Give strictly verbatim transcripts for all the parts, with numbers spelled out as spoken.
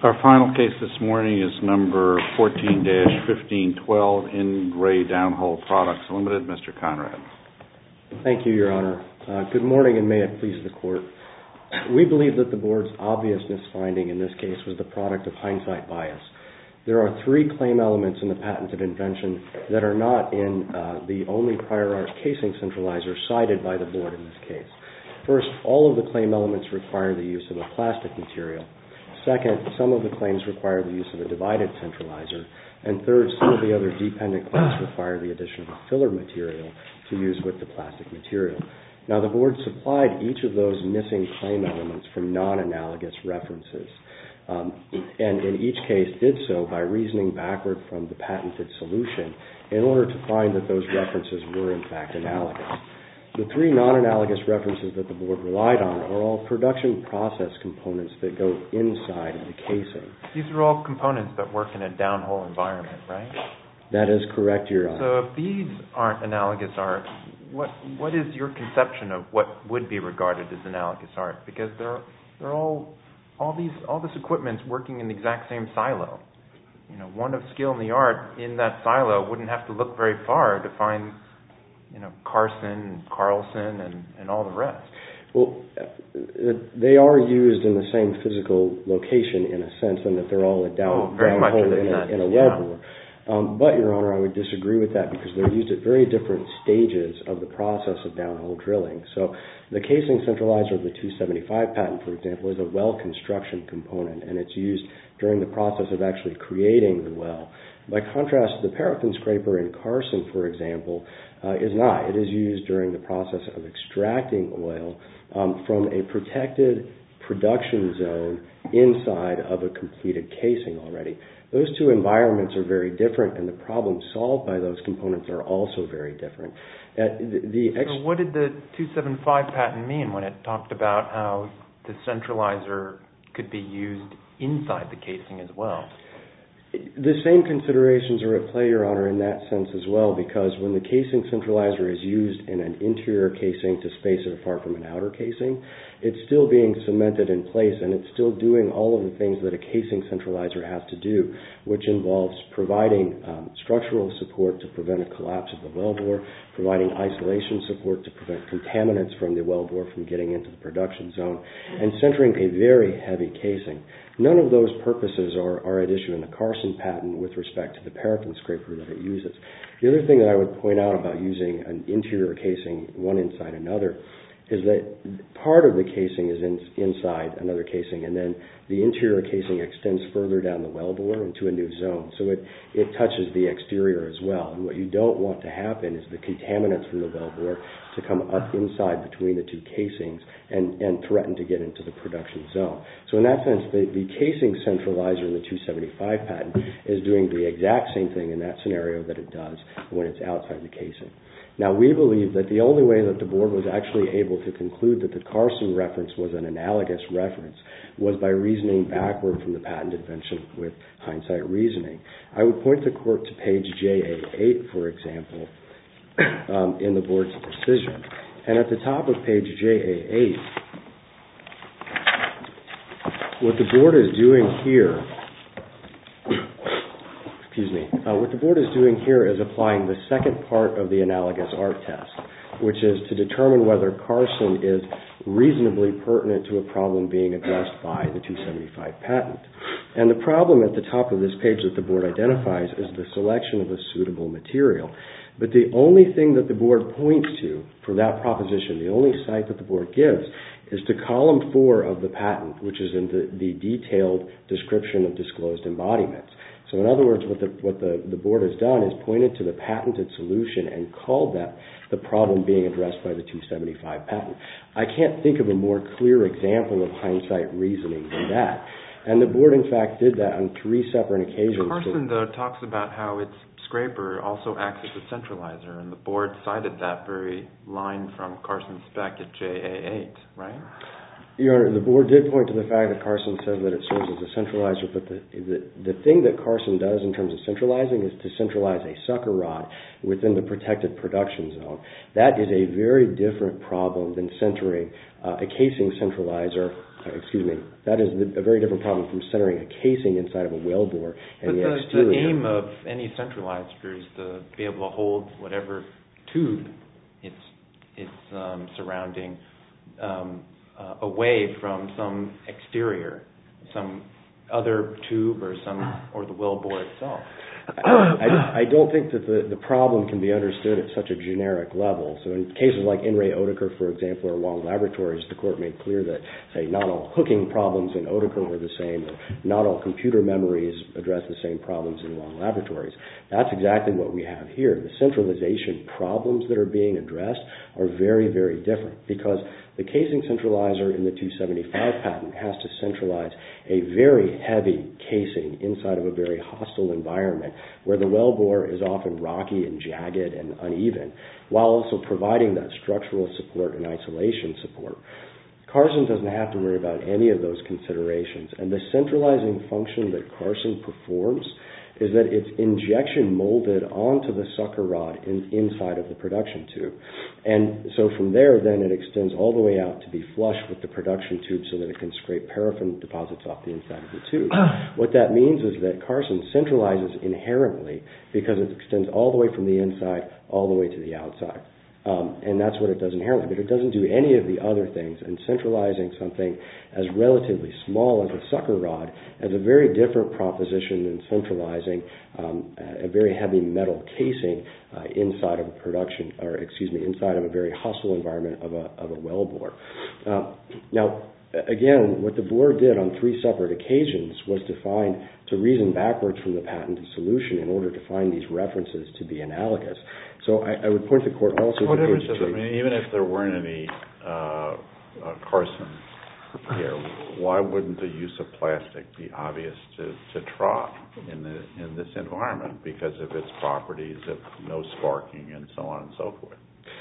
Our final case this morning is number fourteen dash fifteen twelve, In Re Downhole Products Limited. Mister Conrad. Thank you, Your Honor. Uh, good morning, and may it please the Court. We believe that the Board's obviousness finding in this case was the product of hindsight bias. There are three claim elements in the patented invention that are not in uh, the only prior art casing centralizer cited by the Board in this case. First, all of the claim elements require the use of a plastic material. Second, some of the claims require the use of a divided centralizer. And third, some of the other dependent claims require the addition of a filler material to use with the plastic material. Now, the Board supplied each of those missing claim elements from non-analogous references, um, and in each case did so by reasoning backward from the patented solution in order to find that those references were in fact analogous. The three non-analogous references that the Board relied on are all production process components that go inside of the casing. These are all components that work in a downhole environment, right? That is correct, Your Honor. So if these aren't analogous art, what what is your conception of what would be regarded as analogous art? Because they're they're all all these all this equipment's working in the exact same silo. You know, one of skill in the art in that silo wouldn't have to look very far to find, you know, Carson, Carlson, and, and all the rest. Well, they are used in the same physical location in a sense, in that they're all a down, oh, very much downhole in, in, a, in a yeah. wellbore. Um, but, Your Honor, I would disagree with that because they're used at very different stages of the process of downhole drilling. So the casing centralizer of the two seventy-five patent, for example, is a well construction component, and it's used during the process of actually creating the well. By contrast, the paraffin scraper in Carson, for example, uh, is not. It is used during the process of extracting oil um, from a protected production zone inside of a completed casing already. Those two environments are very different, and the problems solved by those components are also very different. Uh, the, the ex- so what did the two seventy-five patent mean when it talked about how the centralizer could be used inside the casing as well? The same considerations are at play, Your Honor, in that sense as well, because when the casing centralizer is used in an interior casing to space it apart from an outer casing, it's still being cemented in place, and it's still doing all of the things that a casing centralizer has to do, which involves providing um, structural support to prevent a collapse of the wellbore, providing isolation support to prevent contaminants from the wellbore from getting into the production zone, and centering a very heavy casing. None of those purposes are, are at issue in the Carson patent with respect to the paraffin scraper that it uses. The other thing that I would point out about using an interior casing one inside another is that part of the casing is in, inside another casing, and then the interior casing extends further down the wellbore into a new zone, so it, it touches the exterior as well. And what you don't want to happen is the contaminants from the wellbore to come up inside between the two casings and, and threaten to get into the production zone. So in that sense, the, the casing centralizer in the two seventy-five patent is doing the exact same thing in that scenario that it does when it's outside the casing. Now, we believe that the only way that the Board was actually able to conclude that the Carson reference was an analogous reference was by reasoning backward from the patent invention with hindsight reasoning. I would point the Court to page J A eight, for example, um, in the Board's decision. And at the top of page J A eight, what the Board is doing here Excuse me. Uh, what the Board is doing here is applying the second part of the analogous art test, which is to determine whether Carson is reasonably pertinent to a problem being addressed by the two seventy-five patent. And the problem at the top of this page that the Board identifies is the selection of a suitable material. But the only thing that the Board points to for that proposition, the only cite that the Board gives, is to column four of the patent, which is in the, the detailed description of disclosed embodiments. So in other words, what the what the, the Board has done is pointed to the patented solution and called that the problem being addressed by the two seventy-five patent. I can't think of a more clear example of hindsight reasoning than that. And the Board, in fact, did that on three separate occasions. Carson, though, talks about how its scraper also acts as a centralizer, and the Board cited that very line from Carson's spec at J A eight, right? Your Honor, the Board did point to the fact that Carson says that it serves as a centralizer, but the, the, the thing that Carson does in terms of centralizing is to centralize a sucker rod within the protected production zone. That is a very different problem than centering uh, a casing centralizer excuse me, that is the, a very different problem from centering a casing inside of a wellbore and but the, the exterior. the aim of any centralizer is to be able to hold whatever tube it's it's um, surrounding um, uh, away from some exterior, some other tube or some or the wellbore itself. I, I don't think that the, the problem can be understood at such a generic level. So in cases like In re Oedeker, for example, or Long Laboratories, the court made clear that, say, not all hooking problems in Oedeker were the same, or not all computer memories address the same problems in Long Laboratories. That's exactly what we have here. The centralization problems that are being addressed are very, very different, because the casing centralizer in the two seventy-five patent has to centralize a very heavy casing inside of a very hostile environment where the wellbore is often rocky and jagged and uneven, while also providing that structural support and isolation support. Carson doesn't have to worry about any of those considerations, and the centralizing function that Carson performs is that it's injection molded onto the sucker rod in, inside of the production tube. And so from there, then, it extends all the way out to be flush with the production tube so that it can scrape paraffin deposits off the inside of the tube. What that means is that Carson centralizes inherently because it extends all the way from the inside all the way to the outside. Um, and that's what it does inherently, but it doesn't do any of the other things. And centralizing something as relatively small as a sucker rod is a very different proposition than centralizing um, a very heavy metal casing uh, inside of a production, or excuse me, inside of a very hostile environment of a, of a wellbore. Uh, now, again, what the board did on three separate occasions was to find, to reason backwards from the patented solution in order to find these references to be analogous. So I, I would point the court also what to difference page does it mean, even if there weren't any uh, uh, Carson here, why wouldn't the use of plastic be obvious to, to try in the in this environment because of its properties of no sparking and so on and so forth?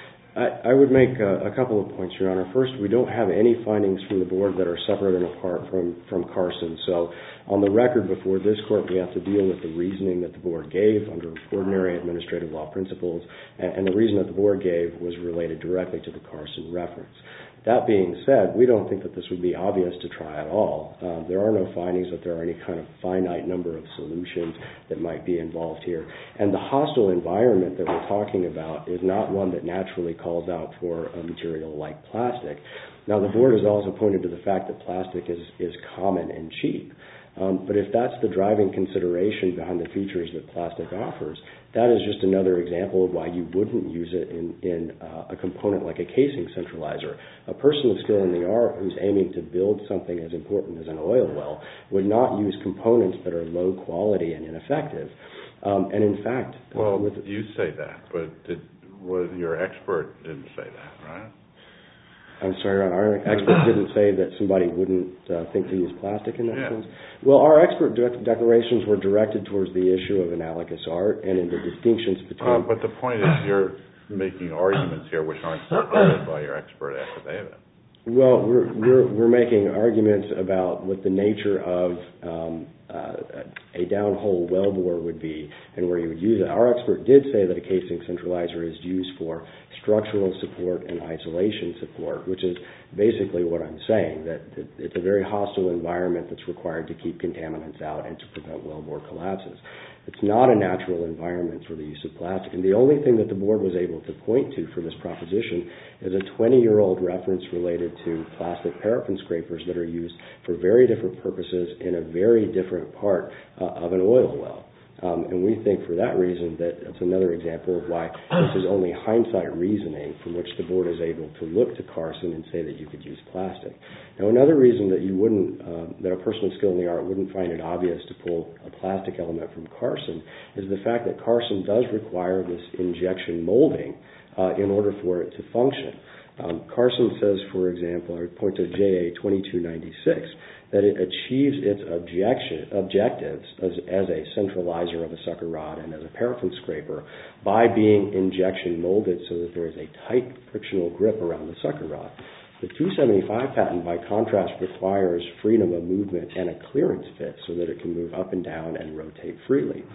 I, I would make a, a couple of points, Your Honor. First, we don't have any findings from the board that are separate and apart from, from Carson. So on the record before this court, we have to deal with the reasoning that the board gave under ordinary administrative law principles, and, and the reason that the board gave was related directly to the Carson reference. That being said, we don't think that this would be obvious to try at all. Uh, there are no findings that there are any kind of finite number of solutions that might be involved here. And the hostile environment that we're talking about is not one that naturally calls out for a material like plastic. Now, the board has also pointed to the fact that plastic is, is common and cheap. Um, but if that's the driving consideration behind the features that plastic offers, that is just another example of why you wouldn't use it in, in uh, a component like a casing centralizer. A person of skill in the art who's aiming to build something as important as an oil well would not use components that are low quality and ineffective. Um, and in fact... Well, with, you say that, but did, well, your expert didn't say that, right? I'm sorry, our expert didn't say that somebody wouldn't uh, think to use plastic in that yeah. sense. Well, our expert de- declarations were directed towards the issue of analogous art and in the distinctions between... Uh, but the point is you're making arguments here which aren't supported by your expert affidavit. Well, we're, we're, we're making arguments about what the nature of um, uh, a downhole wellbore would be and where you would use it. Our expert did say that a casing centralizer is used for structural support and isolation support, which is basically what I'm saying, that it's a very hostile environment that's required to keep contaminants out and to prevent wellbore collapses. It's not a natural environment for the use of plastic. And the only thing that the board was able to point to for this proposition is a twenty-year-old reference related to plastic paraffin scrapers that are used for very different purposes in a very different part uh, of an oil well. Um, and we think for that reason that it's another example of why this is only hindsight reasoning from which the board is able to look to Carson and say that you could use plastic. Now, another reason that you wouldn't, uh, that a person with skill in the art wouldn't find it obvious to pull a plastic element from Carson is the fact that Carson does require this injection molding uh, in order for it to function. Um, Carson says, for example, I would point to J A twenty-two ninety-six, that it achieves its objection, objectives as, as a centralizer of a sucker rod and as a paraffin scraper by being injection molded so that there is a tight frictional grip around the sucker rod. The two seventy-five patent, by contrast, requires freedom of movement and a clearance fit so that it can move up and down and rotate freely.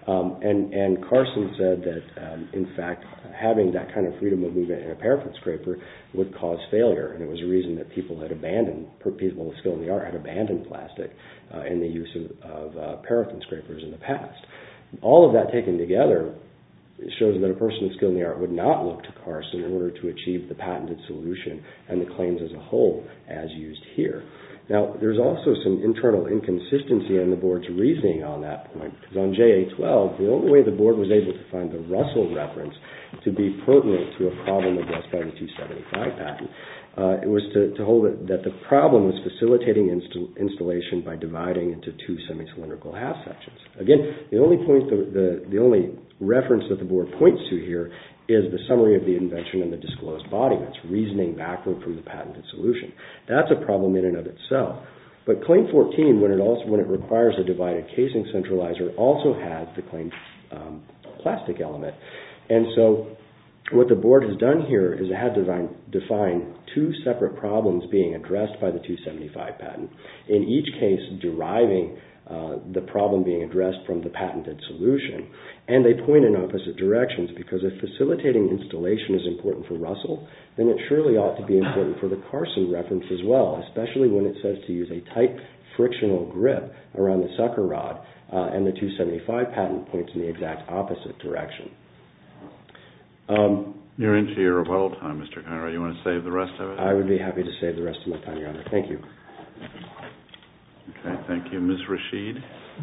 Um, and, and Carson said that, um, in fact, having that kind of freedom of movement in a paraffin scraper would cause failure, and it was a reason that people had abandoned, people with skill in the art had abandoned plastic uh, in the use of, of uh, paraffin scrapers in the past. All of that taken together shows that a person with skill in the art would not look to Carson in order to achieve the patented solution and the claims as a whole as used here. Now, there's also some internal inconsistency in the board's reasoning on that point, because on J A twelve, the only way the board was able to find the Russell reference to be pertinent to a problem addressed by the two seventy-five patent, uh, it was to, to hold it that the problem was facilitating inst- installation by dividing into two semi-cylindrical half sections. Again, the only point, the, the, the only reference that the board points to here is the summary of the invention and the disclosed embodiments, reasoning backward from the patented solution. That's a problem in and of itself. But Claim fourteen, when it also when it requires a divided casing centralizer, also has the claimed um, plastic element. And so what the board has done here is it had to define, define two separate problems being addressed by the two seventy-five patent, in each case deriving Uh, the problem being addressed from the patented solution. And they point in opposite directions, because if facilitating installation is important for Russell, then it surely ought to be important for the Carson reference as well, especially when it says to use a tight frictional grip around the sucker rod, uh, and the two seventy-five patent points in the exact opposite direction. Um, You're into your rebuttal time, Mister Conrad. You want to save the rest of it? I would be happy to save the rest of my time, Your Honor. Thank you. Okay, thank you. Miz Rashid?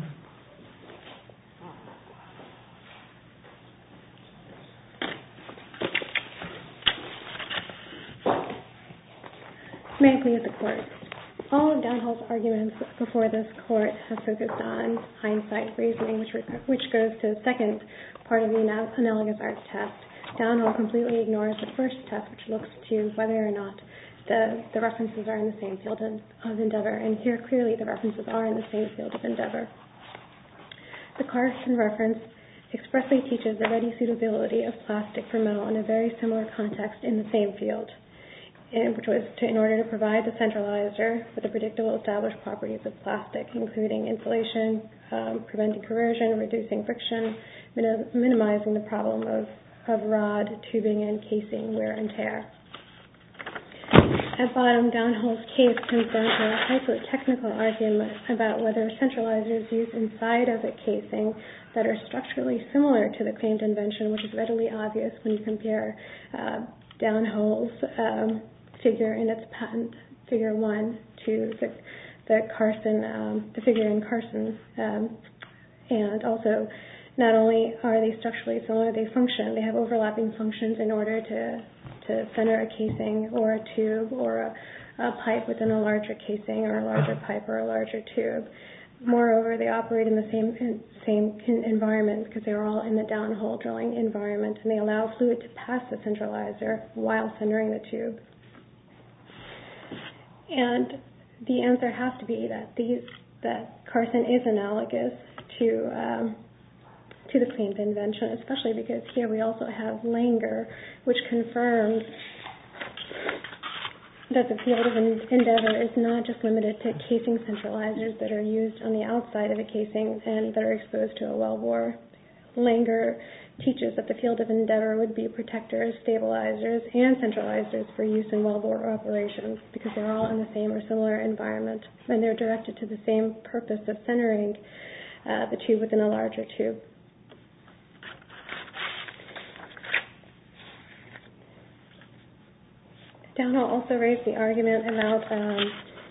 May it please the Court. All of Downhill's arguments before this Court have focused on hindsight reasoning, which, which goes to the second part of the analogous art test. Downhill completely ignores the first test, which looks to whether or not The, the references are in the same field of, of endeavor, and here clearly the references are in the same field of endeavor. The Carson reference expressly teaches the ready suitability of plastic for metal in a very similar context in the same field, in, which was to, in order to provide the centralizer with the predictable established properties of plastic, including insulation, um, preventing corrosion, reducing friction, minim, minimizing the problem of, of rod, tubing, and casing wear and tear. At bottom, Downhill's case comes down to a hyper-technical argument about whether centralizers used inside of a casing that are structurally similar to the claimed invention, which is readily obvious when you compare uh, Downhill's um, figure in its patent, figure one, to the, the Carson, um, the figure in Carson. Um, and also, not only are they structurally similar, they function. They have overlapping functions in order to to center a casing or a tube or a, a pipe within a larger casing or a larger pipe or a larger tube. Moreover, they operate in the same same environment because they're all in the downhole drilling environment, and they allow fluid to pass the centralizer while centering the tube. And the answer has to be that these that Carson is analogous to um, to the claimed invention, especially because here we also have Langer, which confirms that the field of endeavor is not just limited to casing centralizers that are used on the outside of a casing and that are exposed to a wellbore. Langer teaches that the field of endeavor would be protectors, stabilizers, and centralizers for use in wellbore operations because they're all in the same or similar environment, and they're directed to the same purpose of centering uh, the tube within a larger tube. Downhill also raised the argument about um,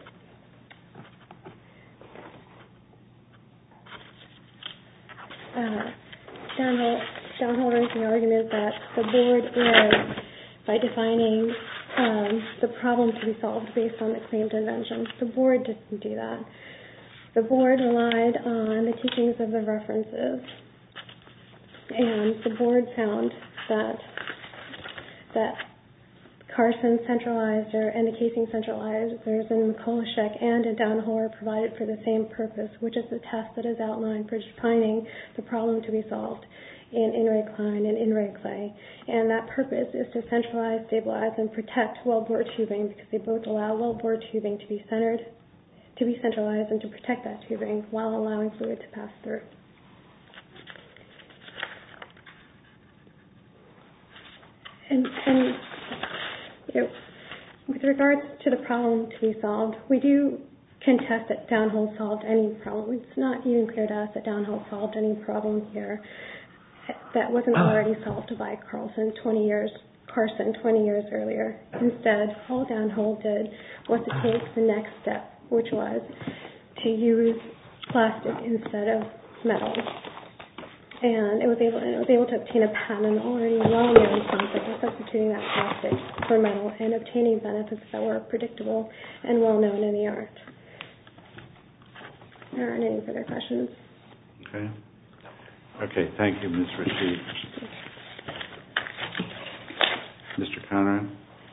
uh, Downhill, Downhill raised the argument that the board erred by defining um, the problem to be solved based on the claimed invention. The board didn't do that. The board relied on the teachings of the references, and the board found that that Carson centralizer and the casing centralizers in McCullochek and in Downhill are provided for the same purpose, which is the test that is outlined for defining the problem to be solved in In re Klein and In re Clay. And that purpose is to centralize, stabilize, and protect wellbore tubing because they both allow wellbore tubing to be centered, to be centralized, and to protect that tubing while allowing fluid to pass through. And you know, with regards to the problem to be solved, we do contest that Downhole solved any problem. It's not even clear to us that Downhole solved any problem here that wasn't already solved by Carlson twenty years, Carson twenty years earlier. Instead, all Downhole did was to take the next step, which was to use plastic instead of metal. And it was able, it was able to obtain a patent already well-known concept of substituting that plastic for metal and obtaining benefits that were predictable and well-known in the art. There aren't any further questions. Okay. Okay, thank you, Miz Rashid. Mister Conrad?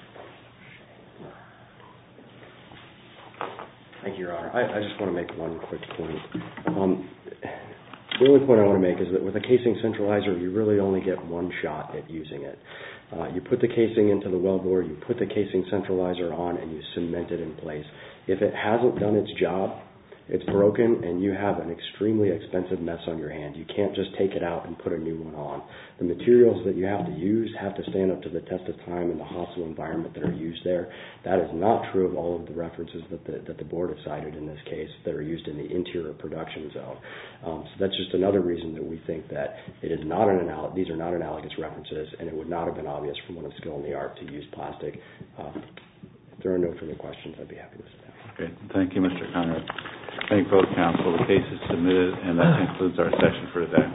Thank you, Your Honor. I, I just want to make one quick point. Um, the only point I want to make is that with a casing centralizer, you really only get one shot at using it. Uh, you put the casing into the wellbore, you put the casing centralizer on, and you cement it in place. If it hasn't done its job, it's broken, and you have an extremely expensive mess on your hand. You can't just take it out and put a new one on. The materials that you have to use have to stand up to the test of time in the hostile environment that are used there. That is not true of all of the references that the, that the board has cited in this case that are used in the interior production zone. Um, so that's just another reason that we think that it is not an anal- these are not analogous references, and it would not have been obvious from one of skill in the art to use plastic. Um, if there are no further questions, I'd be happy to sit down. Okay, thank you, Mister Conrad. Thank both counsel. The case is submitted, and that concludes our session for today.